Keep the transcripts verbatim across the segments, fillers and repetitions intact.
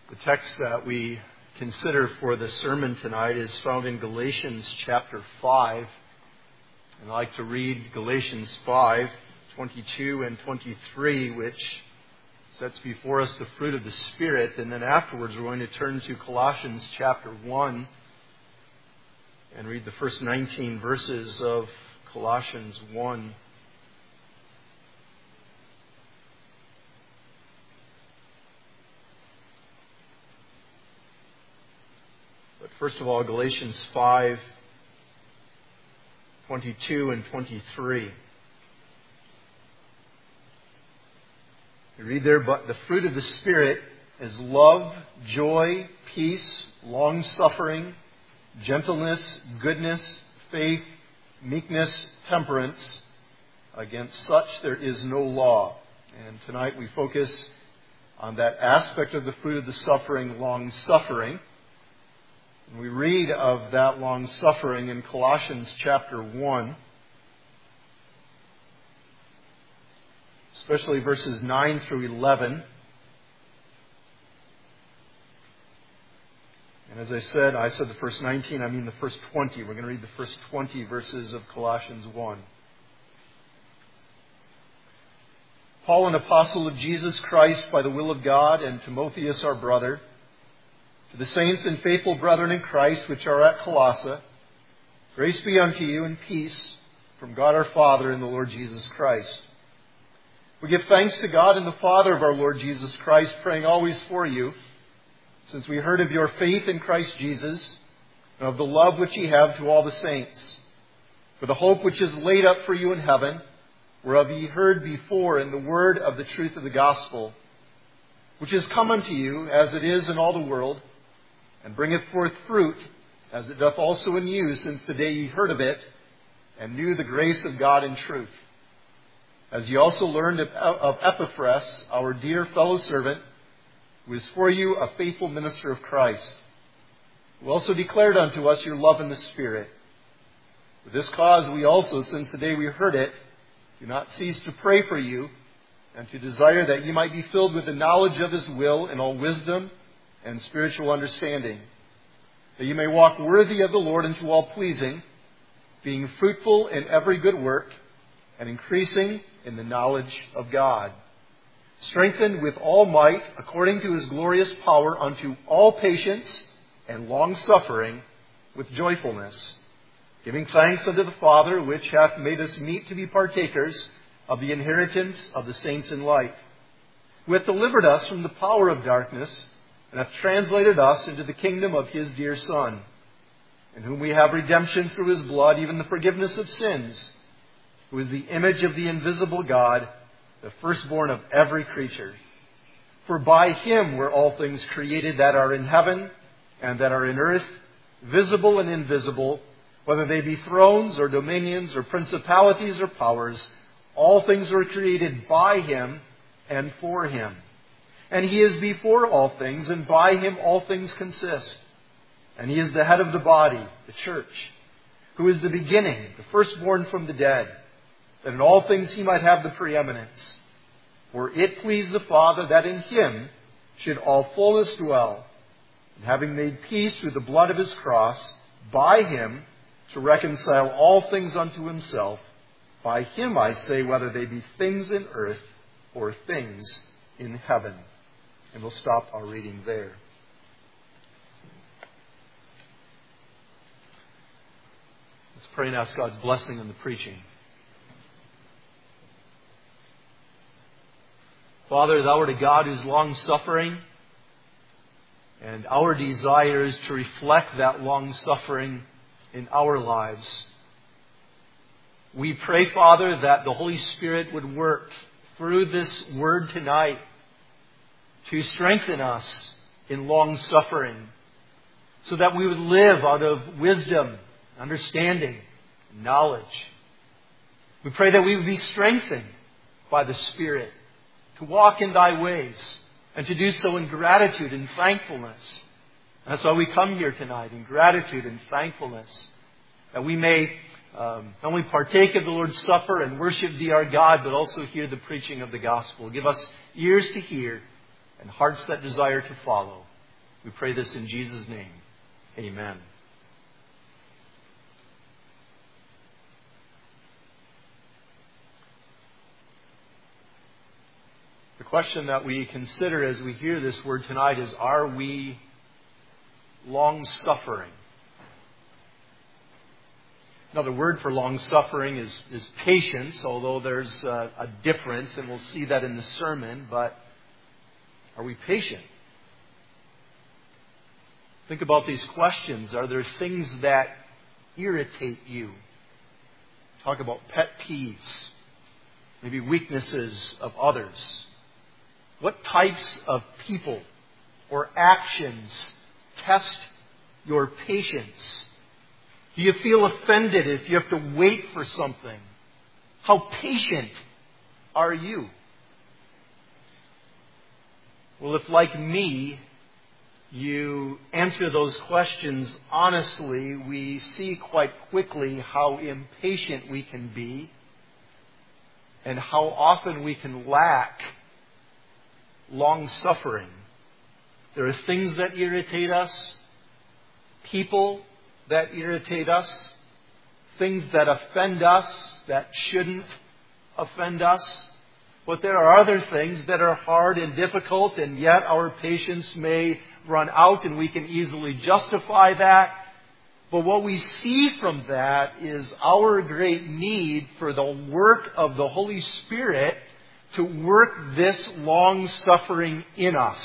The text that we consider for the sermon tonight is found in Galatians chapter five. And I'd like to read Galatians five, twenty-two and twenty-three, which sets before us the fruit of the Spirit. And then afterwards we're going to turn to Colossians chapter one and read the first nineteen verses of Colossians one. But first of all, Galatians five, twenty-two and twenty-three. We read there, but the fruit of the Spirit is love, joy, peace, long-suffering, gentleness, goodness, faith, meekness, temperance. Against such there is no law. And tonight we focus on that aspect of the fruit of the suffering, long-suffering. And we read of that long-suffering in Colossians chapter one, especially verses nine through eleven. And as I said, I said the first nineteen, I mean the first twenty. We're going to read the first twenty verses of Colossians one. Paul, an apostle of Jesus Christ by the will of God, and Timotheus our brother, to the saints and faithful brethren in Christ which are at Colossae, grace be unto you and peace from God our Father and the Lord Jesus Christ. We give thanks to God and the Father of our Lord Jesus Christ, praying always for you, since we heard of your faith in Christ Jesus, and of the love which ye have to all the saints, for the hope which is laid up for you in heaven, whereof ye heard before in the word of the truth of the gospel, which is come unto you, as it is in all the world, and bringeth forth fruit, as it doth also in you, since the day ye heard of it, and knew the grace of God in truth. As ye also learned of Epaphras, our dear fellow servant, who is for you a faithful minister of Christ, who also declared unto us your love in the Spirit. For this cause we also, since the day we heard it, do not cease to pray for you, and to desire that ye might be filled with the knowledge of His will in all wisdom and spiritual understanding, that ye may walk worthy of the Lord unto all pleasing, being fruitful in every good work, and increasing in the knowledge of God, strengthened with all might according to His glorious power unto all patience and long-suffering with joyfulness, giving thanks unto the Father, which hath made us meet to be partakers of the inheritance of the saints in light, who hath delivered us from the power of darkness, and hath translated us into the kingdom of His dear Son, in whom we have redemption through His blood, even the forgiveness of sins, who is the image of the invisible God, the firstborn of every creature. For by Him were all things created that are in heaven and that are in earth, visible and invisible, whether they be thrones or dominions or principalities or powers. All things were created by Him and for Him. And He is before all things, and by Him all things consist. And He is the head of the body, the church, who is the beginning, the firstborn from the dead, that in all things He might have the preeminence. For it pleased the Father that in Him should all fullness dwell, and having made peace through the blood of His cross, by Him to reconcile all things unto Himself. By Him, I say, whether they be things in earth or things in heaven. And we'll stop our reading there. Let's pray and ask God's blessing on the preaching. Father, Thou art a God who is long-suffering, and our desire is to reflect that long-suffering in our lives. We pray, Father, that the Holy Spirit would work through this word tonight to strengthen us in long-suffering, so that we would live out of wisdom, understanding, knowledge. We pray that we would be strengthened by the Spirit to walk in Thy ways, and to do so in gratitude and thankfulness. And that's why we come here tonight, in gratitude and thankfulness, that we may um, not only partake of the Lord's Supper and worship Thee our God, but also hear the preaching of the gospel. Give us ears to hear and hearts that desire to follow. We pray this in Jesus' name. Amen. The question that we consider as we hear this word tonight is, are we long-suffering? Another word for long-suffering is, is patience, although there's a, a difference, and we'll see that in the sermon. But are we patient? Think about these questions. Are there things that irritate you? Talk about pet peeves, maybe weaknesses of others. What types of people or actions test your patience? Do you feel offended if you have to wait for something? How patient are you? Well, if like me, you answer those questions honestly, we see quite quickly how impatient we can be and how often we can lack long-suffering. There are things that irritate us, people that irritate us, things that offend us that shouldn't offend us. But there are other things that are hard and difficult, and yet our patience may run out, and we can easily justify that. But what we see from that is our great need for the work of the Holy Spirit to work this long-suffering in us.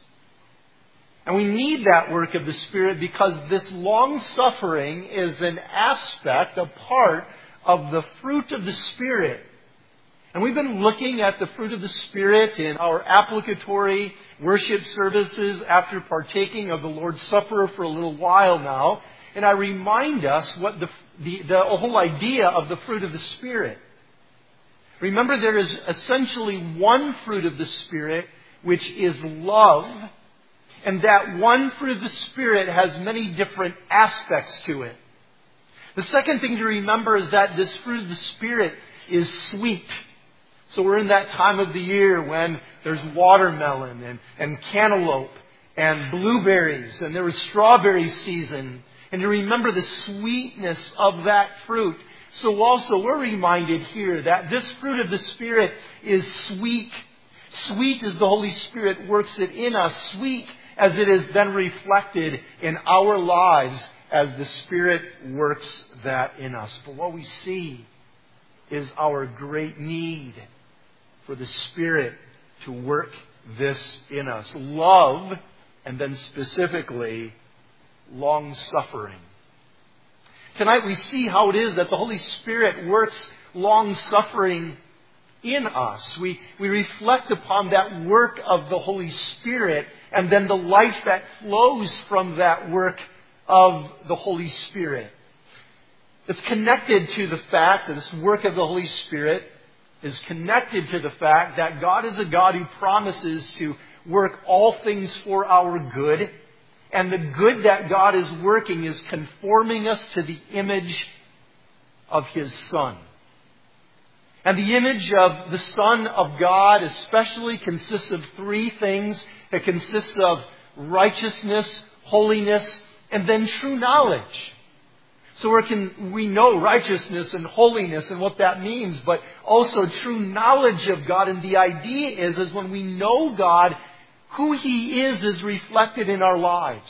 And we need that work of the Spirit because this long-suffering is an aspect, a part of the fruit of the Spirit. And we've been looking at the fruit of the Spirit in our applicatory worship services after partaking of the Lord's Supper for a little while now. And I remind us what the, the, the whole idea of the fruit of the Spirit. Remember, there is essentially one fruit of the Spirit, which is love. And that one fruit of the Spirit has many different aspects to it. The second thing to remember is that this fruit of the Spirit is sweet. So we're in that time of the year when there's watermelon and, and cantaloupe and blueberries, and there was strawberry season. And to remember the sweetness of that fruit. So also we're reminded here that this fruit of the Spirit is sweet. Sweet as the Holy Spirit works it in us. Sweet as it is then reflected in our lives as the Spirit works that in us. But what we see is our great need for the Spirit to work this in us. Love, and then specifically, long-suffering. Tonight we see how it is that the Holy Spirit works long-suffering in us. We, we reflect upon that work of the Holy Spirit and then the life that flows from that work of the Holy Spirit. It's connected to the fact that this work of the Holy Spirit is connected to the fact that God is a God who promises to work all things for our good. And the good that God is working is conforming us to the image of His Son. And the image of the Son of God especially consists of three things. It consists of righteousness, holiness, and then true knowledge. So we can, we know righteousness and holiness and what that means, but also true knowledge of God. And the idea is, is when we know God, who He is is reflected in our lives.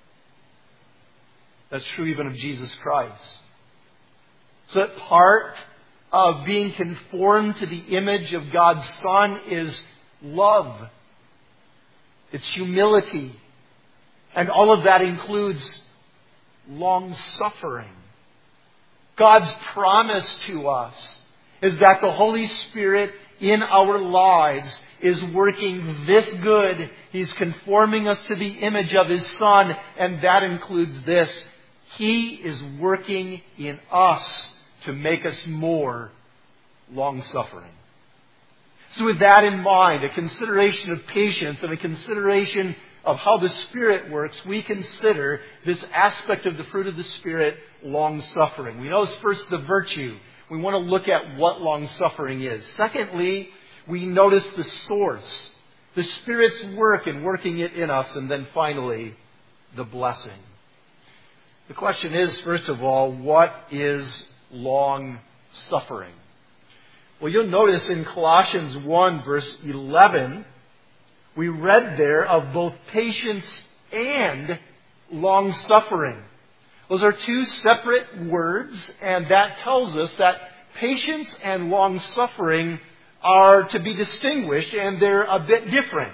That's true even of Jesus Christ. So that part of being conformed to the image of God's Son is love. It's humility. And all of that includes long-suffering. God's promise to us is that the Holy Spirit in our lives is working this good. He's conforming us to the image of His Son, and that includes this. He is working in us to make us more long-suffering. So with that in mind, a consideration of patience and a consideration of how the Spirit works, we consider this aspect of the fruit of the Spirit, long-suffering. We know first the virtue. We want to look at what long-suffering is. Secondly, we notice the source, the Spirit's work in working it in us. And then finally, the blessing. The question is, first of all, what is long suffering? Well, you'll notice in Colossians one, verse eleven, we read there of both patience and long suffering. Those are two separate words, and that tells us that patience and long suffering are to be distinguished, and they're a bit different.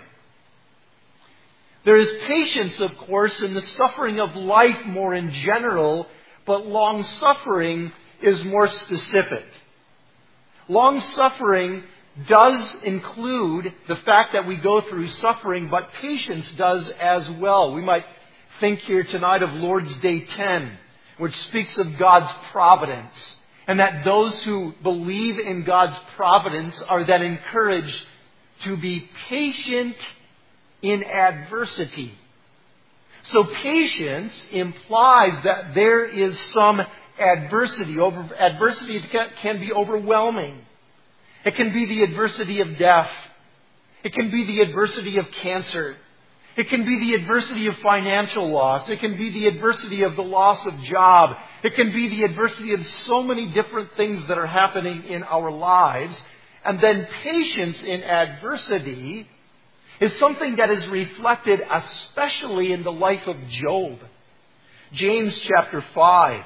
There is patience, of course, in the suffering of life more in general, but long suffering is more specific. Long suffering does include the fact that we go through suffering, but patience does as well. We might think here tonight of Lord's Day ten, which speaks of God's providence, and that those who believe in God's providence are then encouraged to be patient in adversity. So patience implies that there is some adversity. Over, adversity can, can be overwhelming. It can be the adversity of death. It can be the adversity of cancer. It can be the adversity of financial loss. It can be the adversity of the loss of job. It can be the adversity of so many different things that are happening in our lives. And then patience in adversity is something that is reflected especially in the life of Job. James chapter five.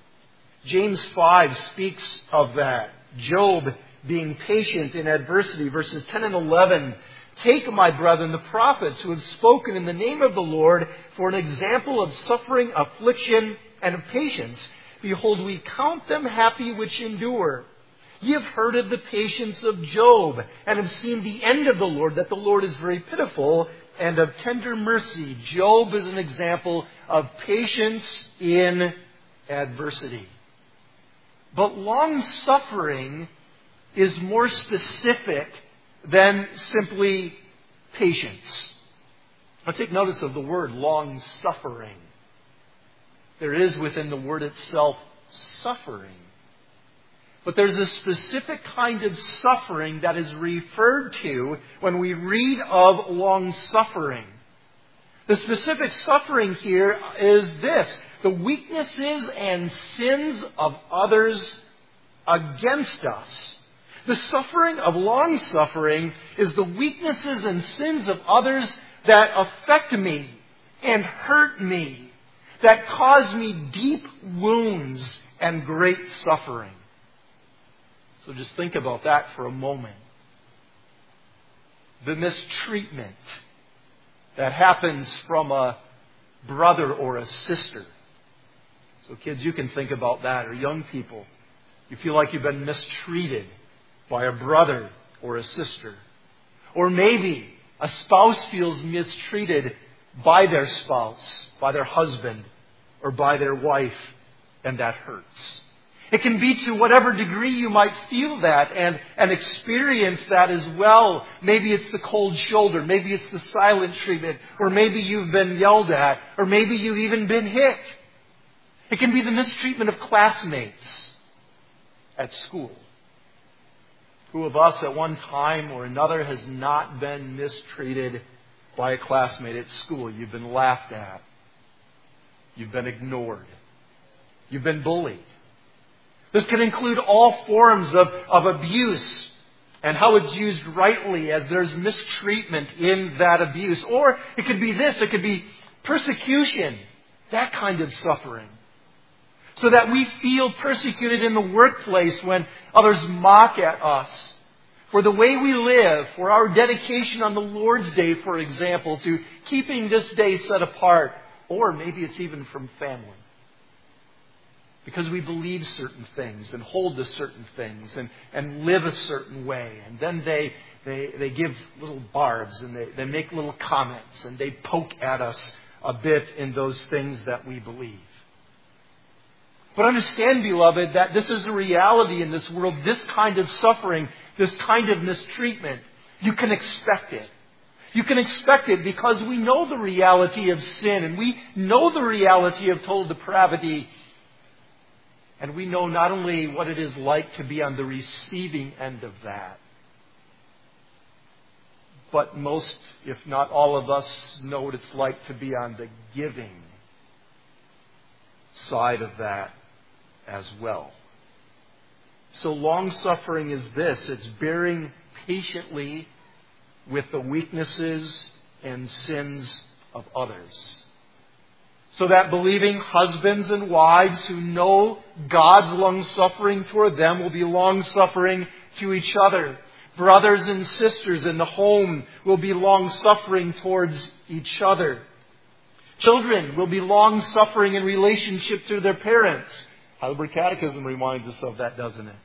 James five speaks of that. Job being patient in adversity. Verses ten and eleven. Take, my brethren, the prophets who have spoken in the name of the Lord for an example of suffering, affliction, and of patience. Behold, we count them happy which endure. Ye have heard of the patience of Job, and have seen the end of the Lord, that the Lord is very pitiful and of tender mercy. Job is an example of patience in adversity. But long suffering is more specific than simply patience. Now take notice of the word long suffering. There is within the word itself suffering. But there's a specific kind of suffering that is referred to when we read of long suffering. The specific suffering here is this: the weaknesses and sins of others against us. The suffering of long suffering is the weaknesses and sins of others that affect me and hurt me, that cause me deep wounds and great suffering. So just think about that for a moment. The mistreatment that happens from a brother or a sister. So kids, you can think about that, or young people. You feel like you've been mistreated by a brother or a sister. Or maybe a spouse feels mistreated by their spouse, by their husband, or by their wife, and that hurts. It can be to whatever degree you might feel that and, and experience that as well. Maybe it's the cold shoulder, maybe it's the silent treatment, or maybe you've been yelled at, or maybe you've even been hit. It can be the mistreatment of classmates at school. Who of us at one time or another has not been mistreated by a classmate at school? You've been laughed at. You've been ignored. You've been bullied. This can include all forms of, of abuse and how it's used rightly as there's mistreatment in that abuse. Or it could be this, it could be persecution, that kind of suffering. So that we feel persecuted in the workplace when others mock at us for the way we live, for our dedication on the Lord's Day, for example, to keeping this day set apart. Or maybe it's even from family. Because we believe certain things and hold to certain things and, and live a certain way. And then they, they, they give little barbs and they, they make little comments and they poke at us a bit in those things that we believe. But understand, beloved, that this is a reality in this world. This kind of suffering, this kind of mistreatment, you can expect it. You can expect it because we know the reality of sin and we know the reality of total depravity. And we know not only what it is like to be on the receiving end of that, but most, if not all of us, know what it's like to be on the giving side of that as well. So long-suffering is this. It's bearing patiently with the weaknesses and sins of others. So that believing husbands and wives who know God's long-suffering toward them will be long-suffering to each other. Brothers and sisters in the home will be long-suffering towards each other. Children will be long-suffering in relationship to their parents. Heidelberg Catechism reminds us of that, doesn't it?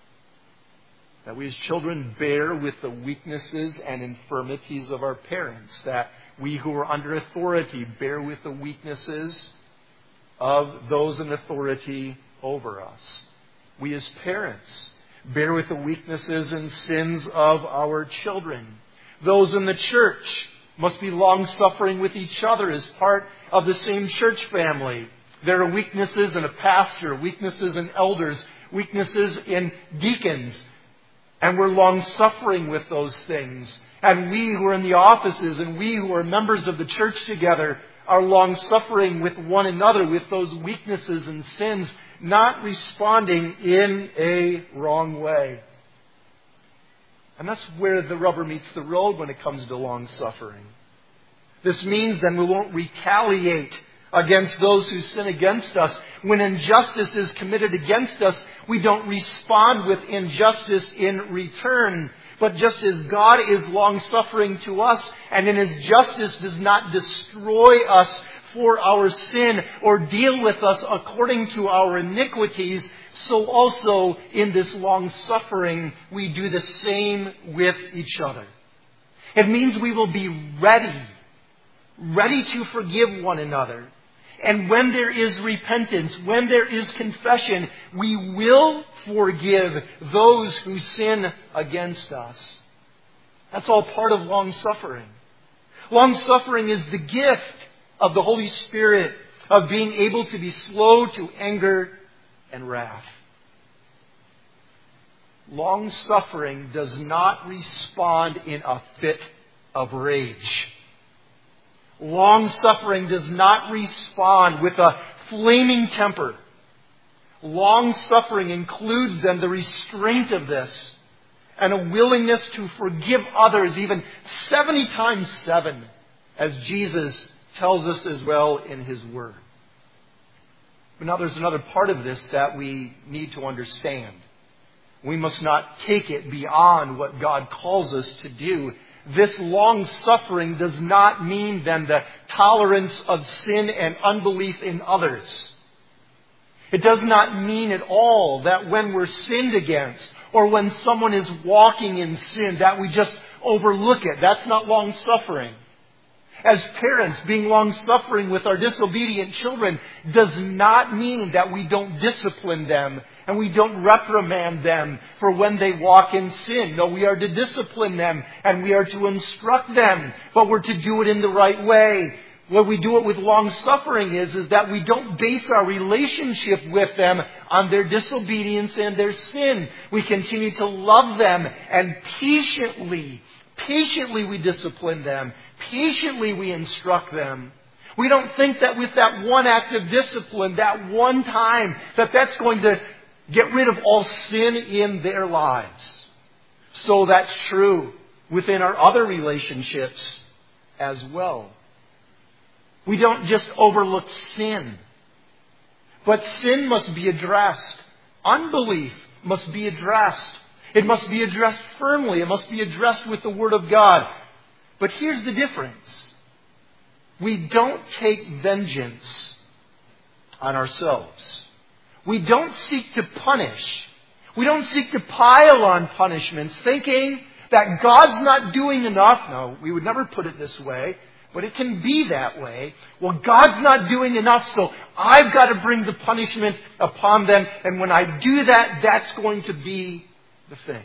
That we as children bear with the weaknesses and infirmities of our parents. That we who are under authority bear with the weaknesses of those in authority over us. We as parents bear with the weaknesses and sins of our children. Those in the church must be long-suffering with each other as part of the same church family. There are weaknesses in a pastor, weaknesses in elders, weaknesses in deacons. And we're long-suffering with those things. And we who are in the offices and we who are members of the church together are long-suffering with one another with those weaknesses and sins, not responding in a wrong way. And that's where the rubber meets the road when it comes to long-suffering. This means then we won't retaliate against those who sin against us. When injustice is committed against us, we don't respond with injustice in return. But just as God is long-suffering to us and in His justice does not destroy us for our sin or deal with us according to our iniquities, so also in this long-suffering we do the same with each other. It means we will be ready, ready to forgive one another. And when there is repentance, when there is confession, we will forgive those who sin against us. That's all part of long-suffering. Long-suffering is the gift of the Holy Spirit of being able to be slow to anger and wrath. Long-suffering does not respond in a fit of rage. Long-suffering does not respond with a flaming temper. Long-suffering includes then the restraint of this and a willingness to forgive others even seventy times seven, as Jesus tells us as well in His Word. But now there's another part of this that we need to understand. We must not take it beyond what God calls us to do. This long-suffering does not mean then the tolerance of sin and unbelief in others. It does not mean at all that when we're sinned against or when someone is walking in sin that we just overlook it. That's not long-suffering. As parents, being long-suffering with our disobedient children does not mean that we don't discipline them and we don't reprimand them for when they walk in sin. No, we are to discipline them and we are to instruct them, but we're to do it in the right way. What we do it with long-suffering is, is that we don't base our relationship with them on their disobedience and their sin. We continue to love them and patiently, patiently we discipline them. Patiently we instruct them. We don't think that with that one act of discipline, that one time, that that's going to get rid of all sin in their lives. So that's true within our other relationships as well. We don't just overlook sin. But sin must be addressed. Unbelief must be addressed. It must be addressed firmly. It must be addressed with the Word of God. But here's the difference. We don't take vengeance on ourselves. We don't seek to punish. We don't seek to pile on punishments thinking that God's not doing enough. No, we would never put it this way, but it can be that way. Well, God's not doing enough, so I've got to bring the punishment upon them. And when I do that, that's going to be the thing.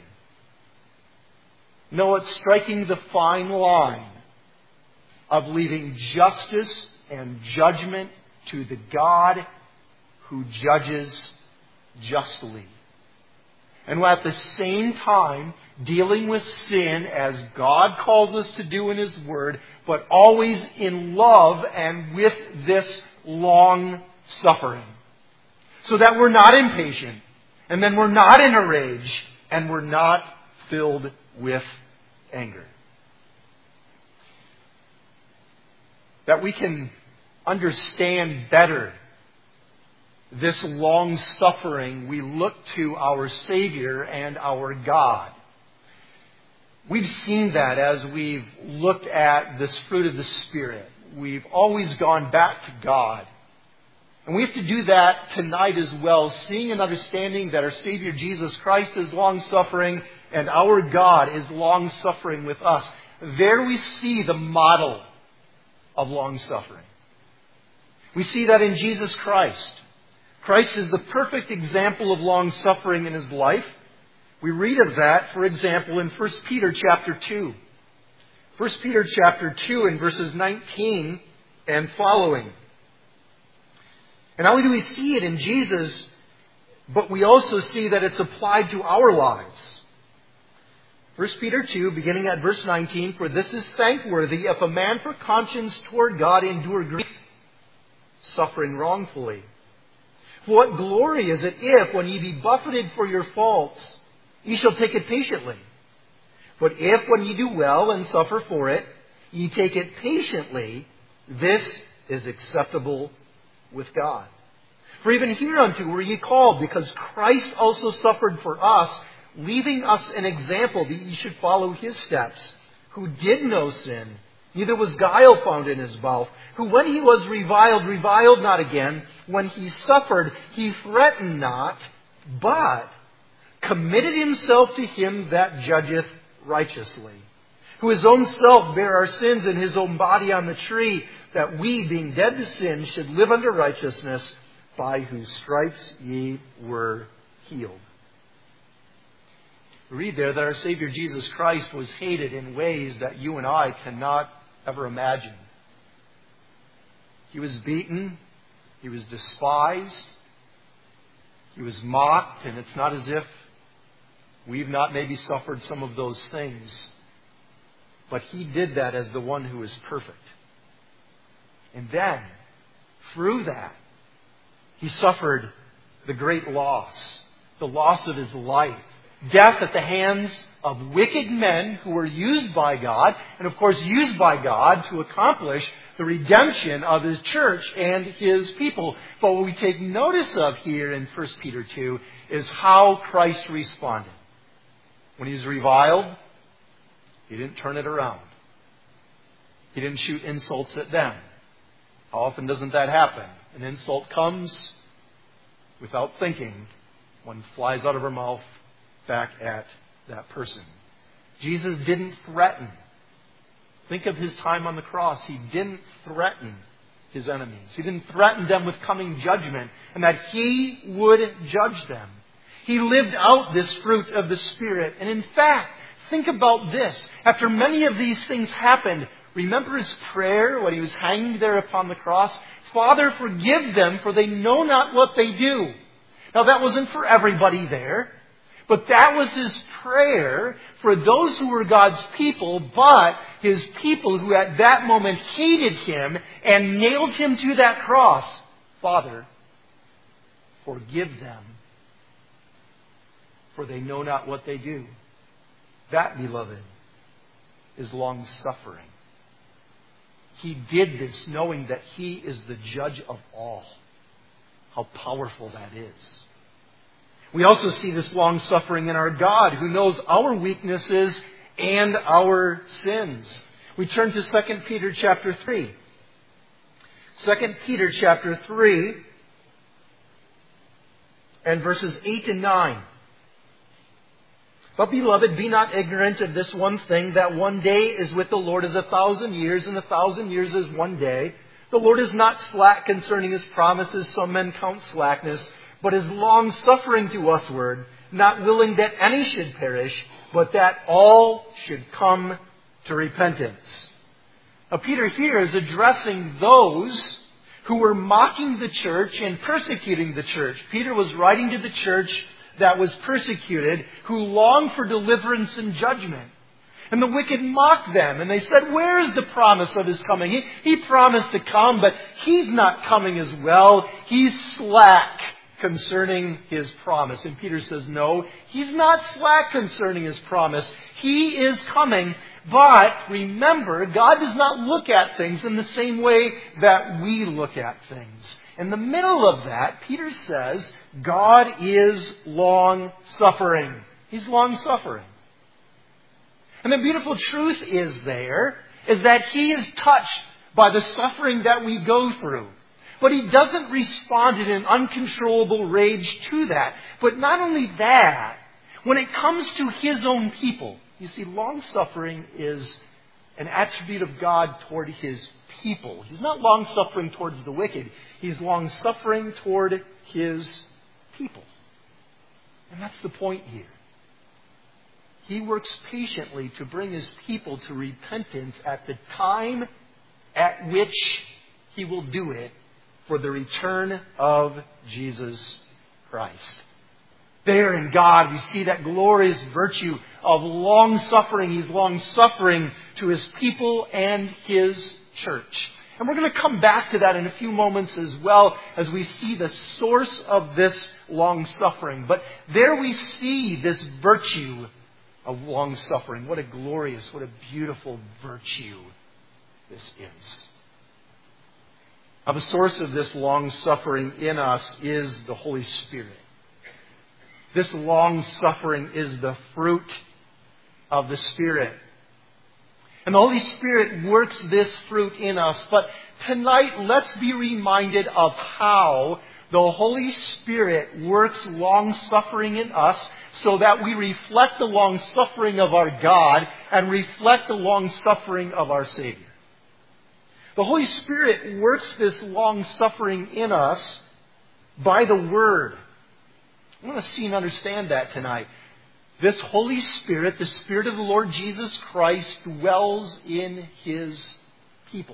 No, it's striking the fine line of leaving justice and judgment to the God who judges justly. And at the same time, dealing with sin as God calls us to do in His Word, but always in love and with this long suffering. So that we're not impatient, and then we're not in a rage, and we're not filled with anger. That we can understand better this long suffering, we look to our Savior and our God. We've seen that as we've looked at this fruit of the Spirit. We've always gone back to God. And we have to do that tonight as well, seeing and understanding that our Savior Jesus Christ is long-suffering and our God is long-suffering with us. There we see the model of long-suffering. We see that in Jesus Christ. Christ is the perfect example of long-suffering in His life. We read of that, for example, in First Peter chapter two. First Peter chapter two in verses nineteen and following. And not only do we see it in Jesus, but we also see that it's applied to our lives. First Peter two, beginning at verse nineteen, "For this is thankworthy, if a man for conscience toward God endure grief, suffering wrongfully. For what glory is it if, when ye be buffeted for your faults, ye shall take it patiently? But if, when ye do well and suffer for it, ye take it patiently, this is acceptable with God. For even hereunto were ye called, because Christ also suffered for us, leaving us an example that ye should follow His steps, who did no sin, neither was guile found in His mouth, who when He was reviled, reviled not again. When He suffered, He threatened not, but committed Himself to Him that judgeth righteously, who His own self bare our sins in His own body on the tree, that we, being dead to sin, should live unto righteousness, by whose stripes ye were healed." We read there that our Savior Jesus Christ was hated in ways that you and I cannot ever imagine. He was beaten. He was despised. He was mocked. And it's not as if we've not maybe suffered some of those things. But He did that as the one who is perfect. And then, through that, He suffered the great loss, the loss of His life. Death at the hands of wicked men who were used by God, and of course used by God to accomplish the redemption of His church and His people. But what we take notice of here in First Peter two is how Christ responded. When He was reviled, He didn't turn it around. He didn't shoot insults at them. How often doesn't that happen? An insult comes without thinking, one flies out of her mouth back at that person. Jesus didn't threaten. Think of His time on the cross. He didn't threaten His enemies. He didn't threaten them with coming judgment and that He would judge them. He lived out this fruit of the Spirit. And in fact, think about this. After many of these things happened, remember His prayer when He was hanging there upon the cross? "Father, forgive them, for they know not what they do." Now that wasn't for everybody there. But that was His prayer for those who were God's people, but His people who at that moment hated Him and nailed Him to that cross. "Father, forgive them, for they know not what they do." That, beloved, is long-suffering. He did this knowing that He is the judge of all. How powerful that is. We also see this long-suffering in our God, who knows our weaknesses and our sins. We turn to Second Peter chapter three. Second Peter chapter three and verses eight and nine. "But, beloved, be not ignorant of this one thing, that one day is with the Lord as a thousand years, and a thousand years as one day. The Lord is not slack concerning His promises, some men count slackness, but is long-suffering to usward, not willing that any should perish, but that all should come to repentance." Now, Peter here is addressing those who were mocking the church and persecuting the church. Peter was writing to the church that was persecuted who longed for deliverance and judgment. And the wicked mocked them, and they said, where is the promise of His coming? He, he promised to come, but He's not coming as well. He's slack concerning His promise. And Peter says, no, He's not slack concerning His promise. He is coming. But remember, God does not look at things in the same way that we look at things. In the middle of that, Peter says, God is long-suffering. He's long-suffering. And the beautiful truth is there, is that He is touched by the suffering that we go through. But He doesn't respond in an uncontrollable rage to that. But not only that, when it comes to His own people, you see, long-suffering is an attribute of God toward His people. He's not long-suffering towards the wicked. He's long-suffering toward His people. And that's the point here. He works patiently to bring His people to repentance at the time at which He will do it for the return of Jesus Christ. There in God we see that glorious virtue of long-suffering. He's long-suffering to His people and His church. And we're going to come back to that in a few moments as well as we see the source of this long-suffering. But there we see this virtue of long-suffering. What a glorious, what a beautiful virtue this is. Now, the source of this long-suffering in us is the Holy Spirit. This long-suffering is the fruit of the Spirit. And the Holy Spirit works this fruit in us. But tonight, let's be reminded of how the Holy Spirit works long-suffering in us so that we reflect the long-suffering of our God and reflect the long-suffering of our Savior. The Holy Spirit works this long-suffering in us by the Word. I want to see and understand that tonight. This Holy Spirit, the Spirit of the Lord Jesus Christ, dwells in His people.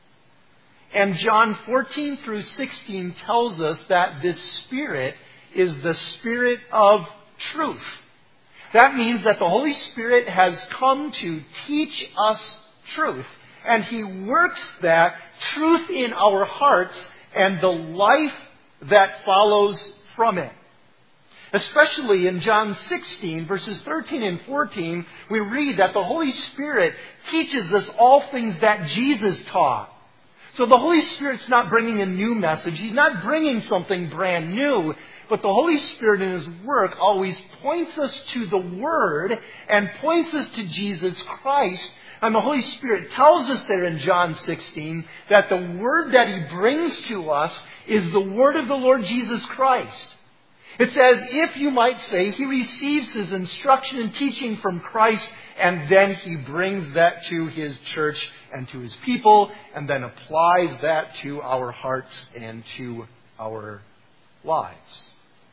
And John fourteen through sixteen tells us that this Spirit is the Spirit of truth. That means that the Holy Spirit has come to teach us truth. And He works that truth in our hearts and the life that follows from it. Especially in John sixteen, verses thirteen and fourteen, we read that the Holy Spirit teaches us all things that Jesus taught. So the Holy Spirit's not bringing a new message. He's not bringing something brand new. But the Holy Spirit in His work always points us to the Word and points us to Jesus Christ. And the Holy Spirit tells us there in John sixteen that the Word that He brings to us is the Word of the Lord Jesus Christ. It's as if you might say He receives His instruction and teaching from Christ, and then He brings that to His church and to His people, and then applies that to our hearts and to our lives.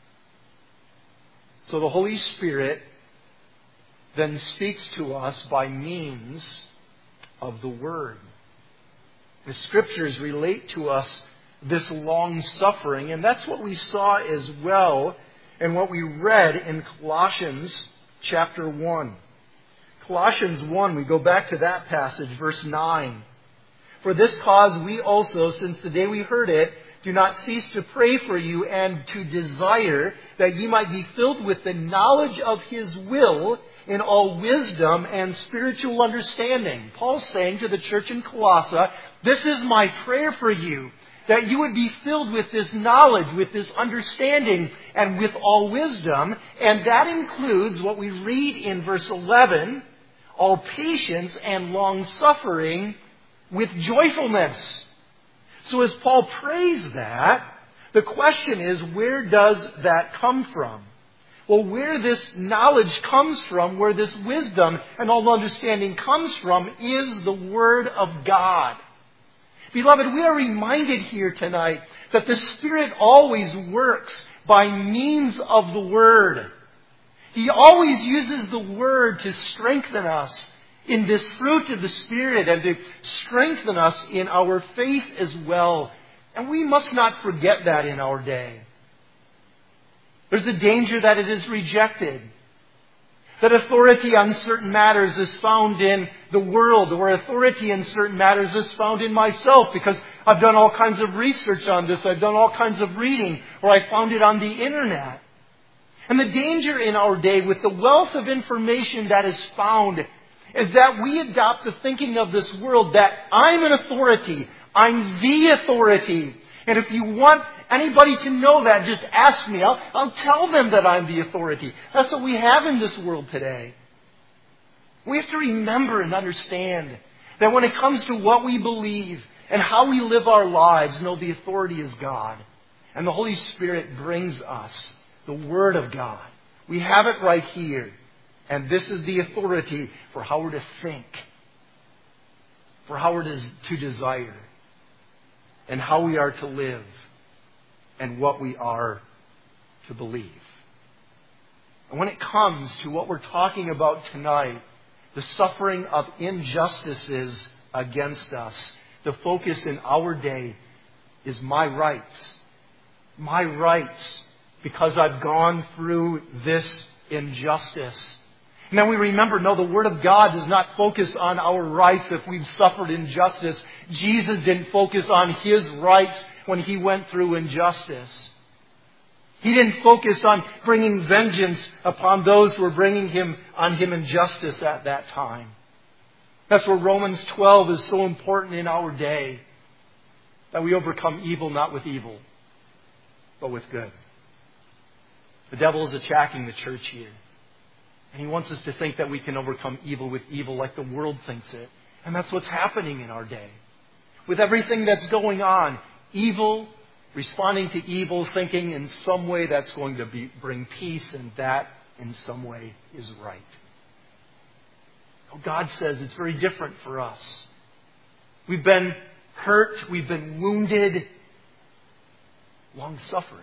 So the Holy Spirit then speaks to us by means of the Word. The Scriptures relate to us this long-suffering, and that's what we saw as well in what we read in Colossians chapter one. Colossians one, we go back to that passage, verse nine. For this cause we also, since the day we heard it, do not cease to pray for you and to desire that ye might be filled with the knowledge of His will in all wisdom and spiritual understanding. Paul's saying to the church in Colossae, this is my prayer for you, that you would be filled with this knowledge, with this understanding, and with all wisdom. And that includes what we read in verse eleven, all patience and long-suffering with joyfulness. So as Paul prays that, the question is, where does that come from? Well, where this knowledge comes from, where this wisdom and all understanding comes from, is the Word of God. Beloved, we are reminded here tonight that the Spirit always works by means of the Word. He always uses the Word to strengthen us in this fruit of the Spirit and to strengthen us in our faith as well. And we must not forget that in our day. There's a danger that it is rejected. That authority on certain matters is found in the world, or authority in certain matters is found in myself, because I've done all kinds of research on this, I've done all kinds of reading, or I found it on the internet. And the danger in our day with the wealth of information that is found is that we adopt the thinking of this world that I'm an authority, I'm the authority. And if you want anybody to know that, just ask me. I'll, I'll tell them that I'm the authority. That's what we have in this world today. We have to remember and understand that when it comes to what we believe and how we live our lives, know the authority is God. And the Holy Spirit brings us the Word of God. We have it right here. And this is the authority for how we're to think, for how we're to, to desire, and how we are to live, and what we are to believe. And when it comes to what we're talking about tonight, the suffering of injustices against us, the focus in our day is my rights. My rights, because I've gone through this injustice. And then we remember, no, the Word of God does not focus on our rights if we've suffered injustice. Jesus didn't focus on His rights when He went through injustice. He didn't focus on bringing vengeance upon those who were bringing him on Him injustice at that time. That's where Romans twelve is so important in our day. That we overcome evil not with evil, but with good. The devil is attacking the church here. And he wants us to think that we can overcome evil with evil like the world thinks it. And that's what's happening in our day. With everything that's going on, evil, responding to evil, thinking in some way that's going to be, bring peace, and that in some way is right. Oh, God says it's very different for us. We've been hurt, we've been wounded, long-suffering.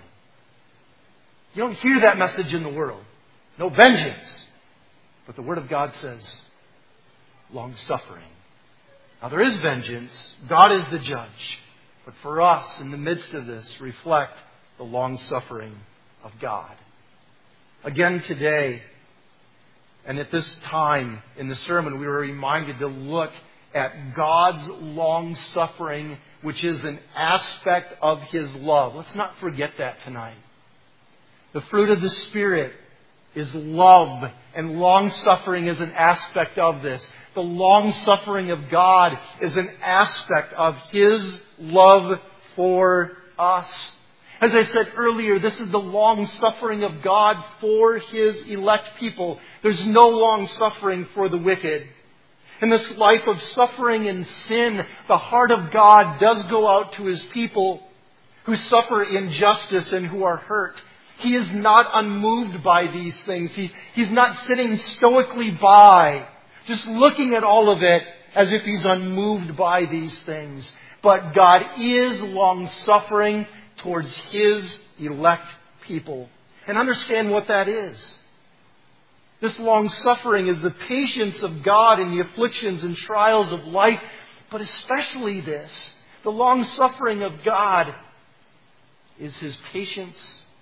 You don't hear that message in the world. No vengeance. But the Word of God says, long-suffering. Now there is vengeance. God is the judge. But for us, in the midst of this, reflect the long-suffering of God. Again today, and at this time in the sermon, we were reminded to look at God's long-suffering, which is an aspect of His love. Let's not forget that tonight. The fruit of the Spirit is love, and long-suffering is an aspect of this. The long-suffering of God is an aspect of His love for us. As I said earlier, this is the long-suffering of God for His elect people. There's no long-suffering for the wicked. In this life of suffering and sin, the heart of God does go out to His people who suffer injustice and who are hurt. He is not unmoved by these things. He, he's not sitting stoically by, just looking at all of it as if He's unmoved by these things. But God is long-suffering towards His elect people. And understand what that is. This long-suffering is the patience of God in the afflictions and trials of life. But especially this, the long-suffering of God is His patience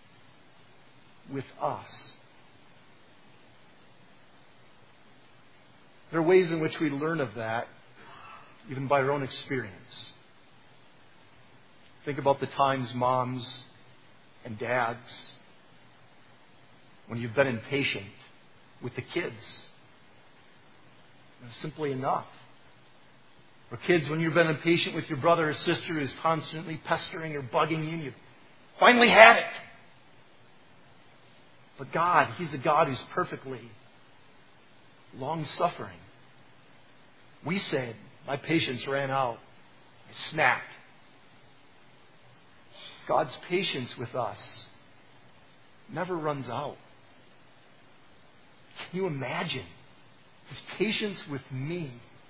with us. There are ways in which we learn of that, even by our own experience. Think about the times, moms and dads, when you've been impatient with the kids. It's simply enough. Or kids, when you've been impatient with your brother or sister who's constantly pestering or bugging you, and you've finally had it. But God, He's a God who's perfectly long-suffering. We said, my patience ran out. I snapped. God's patience with us never runs out. Can you imagine? His patience with me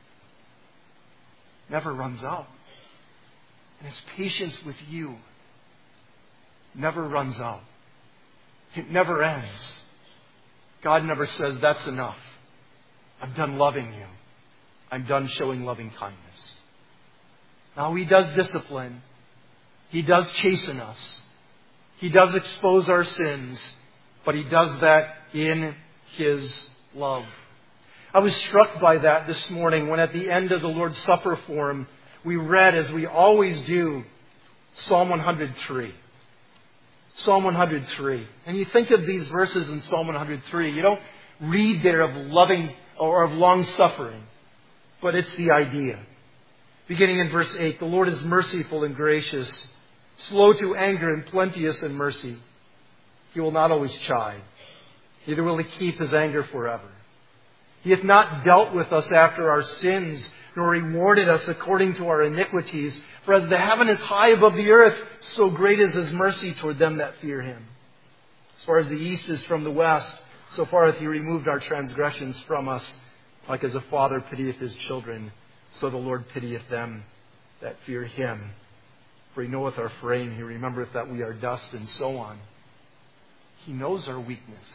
never runs out. And His patience with you never runs out. It never ends. God never says, that's enough. I'm done loving you. I'm done showing loving kindness. Now He does discipline. He does chasten us. He does expose our sins. but He does that in His love. I was struck by that this morning when at the end of the Lord's Supper form, we read, as we always do, Psalm one hundred three. Psalm one hundred three. And you think of these verses in Psalm one hundred three, you don't read there of loving or of long suffering, but it's the idea. Beginning in verse eight, the Lord is merciful and gracious, slow to anger and plenteous in mercy. He will not always chide, neither will He keep His anger forever. He hath not dealt with us after our sins, nor rewarded us according to our iniquities. For as the heaven is high above the earth, so great is His mercy toward them that fear Him. As far as the east is from the west, so far hath He removed our transgressions from us. Like as a father pitieth his children, so the Lord pitieth them that fear Him. For He knoweth our frame, He remembereth that we are dust, and so on. He knows our weakness.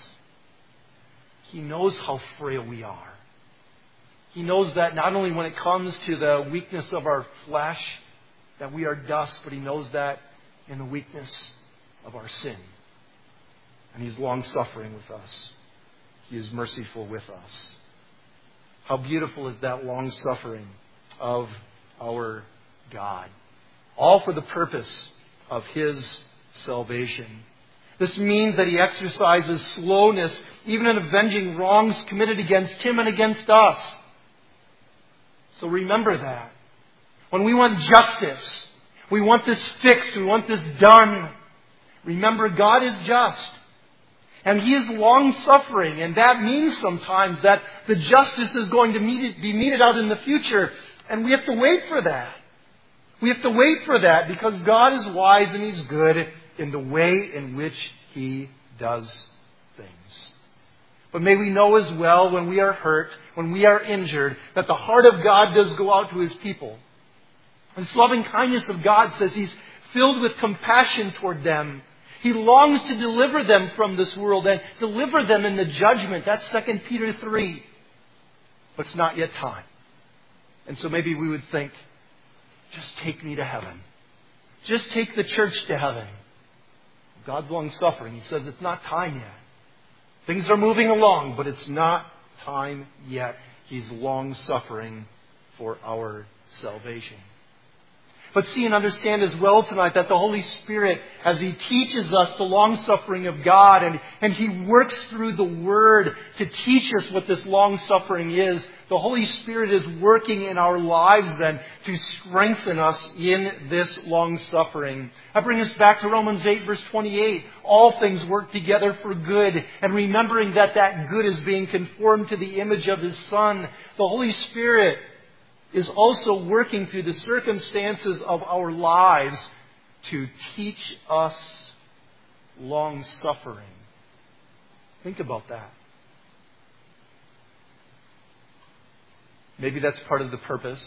He knows how frail we are. He knows that not only when it comes to the weakness of our flesh, that we are dust, but He knows that in the weakness of our sin. And He's long-suffering with us. He is merciful with us. How beautiful is that long-suffering of our God. All for the purpose of His salvation. This means that He exercises slowness even in avenging wrongs committed against Him and against us. So remember that. When we want justice, we want this fixed, we want this done, remember God is just. And He is long-suffering, and that means sometimes that the justice is going to meet, be meted out in the future, and we have to wait for that. We have to wait for that because God is wise and He's good in the way in which He does things. But may we know as well when we are hurt, when we are injured, that the heart of God does go out to His people. And this loving kindness of God says He's filled with compassion toward them. He longs to deliver them from this world and deliver them in the judgment. That's Second Peter three. But it's not yet time. And so maybe we would think, just take me to heaven. Just take the church to heaven. God's long-suffering. He says it's not time yet. Things are moving along, but it's not time yet. He's long-suffering for our salvation. But see and understand as well tonight that the Holy Spirit, as He teaches us the long-suffering of God, and, and He works through the Word to teach us what this long-suffering is, the Holy Spirit is working in our lives then to strengthen us in this long-suffering. I bring us back to Romans eight, verse twenty-eight. All things work together for good, and remembering that that good is being conformed to the image of His Son, the Holy Spirit is also working through the circumstances of our lives to teach us long-suffering. Think about that. Maybe that's part of the purpose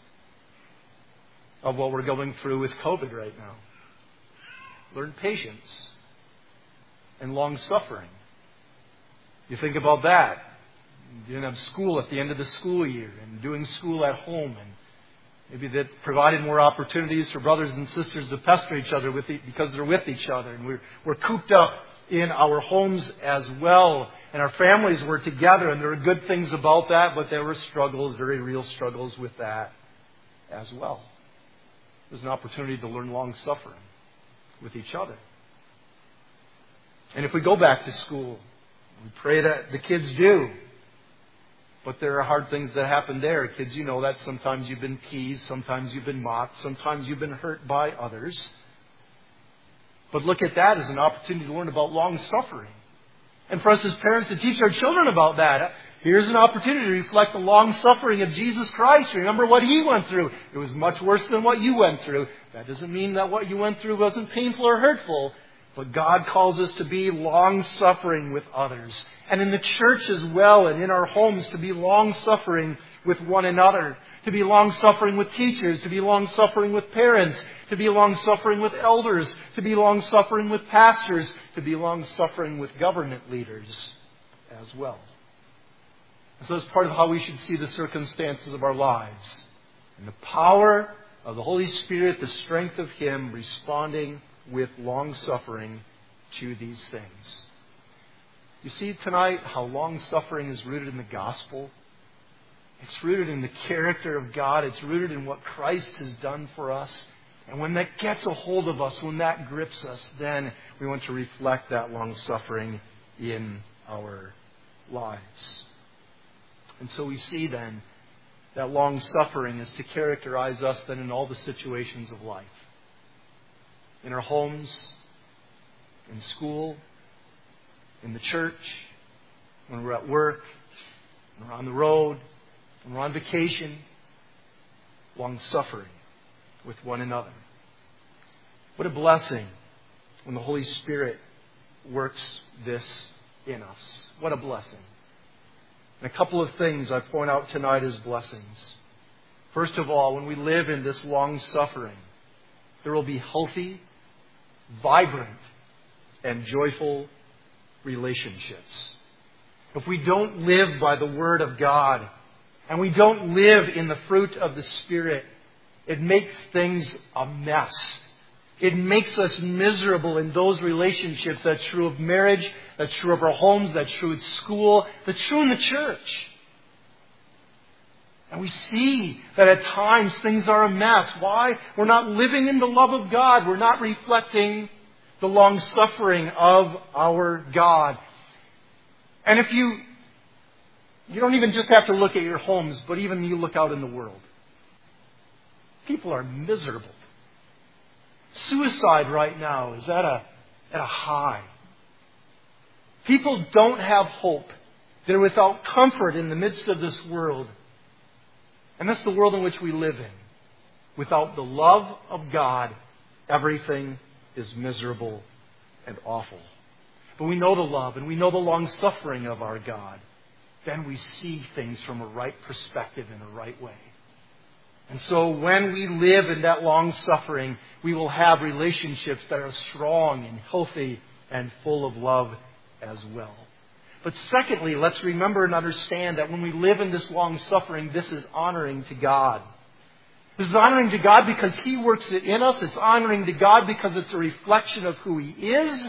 of what we're going through with COVID right now. Learn patience and long-suffering. You think about that. You didn't have school at the end of the school year and doing school at home, and maybe that provided more opportunities for brothers and sisters to pester each other with e- because they're with each other, and we're, we're cooped up in our homes as well, and our families were together, and there were good things about that, but there were struggles, very real struggles with that as well. There's an opportunity to learn long suffering with each other. And if we go back to school, we pray that the kids do. But there are hard things that happen there. Kids, you know that sometimes you've been teased, sometimes you've been mocked, sometimes you've been hurt by others. But look at that as an opportunity to learn about long suffering. And for us as parents to teach our children about that. Here's an opportunity to reflect the long suffering of Jesus Christ. Remember what He went through. It was much worse than what you went through. That doesn't mean that what you went through wasn't painful or hurtful. But God calls us to be long-suffering with others. And in the church as well, and in our homes, to be long-suffering with one another. To be long-suffering with teachers. To be long-suffering with parents. To be long-suffering with elders. To be long-suffering with pastors. To be long-suffering with government leaders as well. And so it's part of how we should see the circumstances of our lives. And the power of the Holy Spirit, the strength of Him responding with long suffering to these things. You see tonight how long-suffering is rooted in the gospel? It's rooted in the character of God. It's rooted in what Christ has done for us. And when that gets a hold of us, when that grips us, then we want to reflect that long-suffering in our lives. And so we see then that long-suffering is to characterize us then in all the situations of life. In our homes, in school, in the church, when we're at work, when we're on the road, when we're on vacation, long-suffering with one another. What a blessing when the Holy Spirit works this in us. What a blessing. And a couple of things I point out tonight as blessings. First of all, when we live in this long-suffering, there will be healthy, vibrant, and joyful relationships. If we don't live by the Word of God, and we don't live in the fruit of the Spirit, it makes things a mess. It makes us miserable in those relationships. That's true of marriage. That's true of our homes. That's true at school. That's true in the church. And we see that at times things are a mess. Why? We're not living in the love of God. We're not reflecting the long-suffering of our God. And if you, you don't even just have to look at your homes, but even you look out in the world. People are miserable. Suicide right now is at a, at a high. People don't have hope. They're without comfort in the midst of this world. And that's the world in which we live in. Without the love of God, everything is miserable and awful. But we know the love and we know the long-suffering of our God. Then we see things from a right perspective in a right way. And so when we live in that long-suffering, we will have relationships that are strong and healthy and full of love as well. But secondly, let's remember and understand that when we live in this long-suffering, this is honoring to God. This is honoring to God because He works it in us. It's honoring to God because it's a reflection of who He is.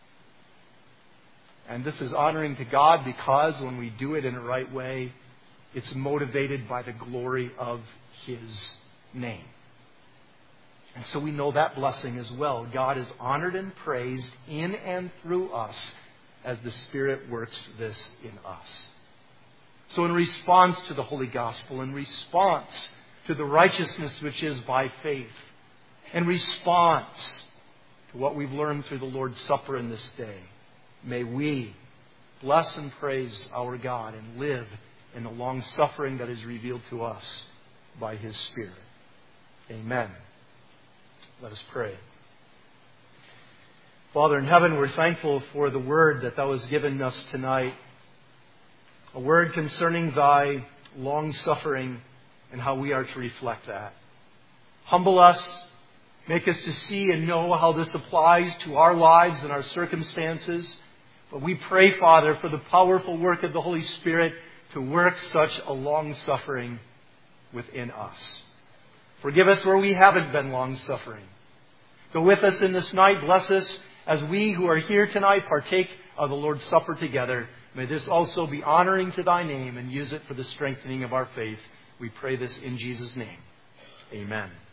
And this is honoring to God because when we do it in a right way, it's motivated by the glory of His name. And so we know that blessing as well. God is honored and praised in and through us as the Spirit works this in us. So in response to the Holy Gospel, in response to the righteousness which is by faith, in response to what we've learned through the Lord's Supper in this day, may we bless and praise our God and live in the long suffering that is revealed to us by His Spirit. Amen. Let us pray. Father in heaven, we're thankful for the word that Thou hast given us tonight. A word concerning Thy long suffering and how we are to reflect that. Humble us. Make us to see and know how this applies to our lives and our circumstances. But we pray, Father, for the powerful work of the Holy Spirit to work such a long suffering within us. Forgive us where we haven't been long suffering. Go with us in this night. Bless us as we who are here tonight partake of the Lord's Supper together. May this also be honoring to Thy name and use it for the strengthening of our faith. We pray this in Jesus' name. Amen.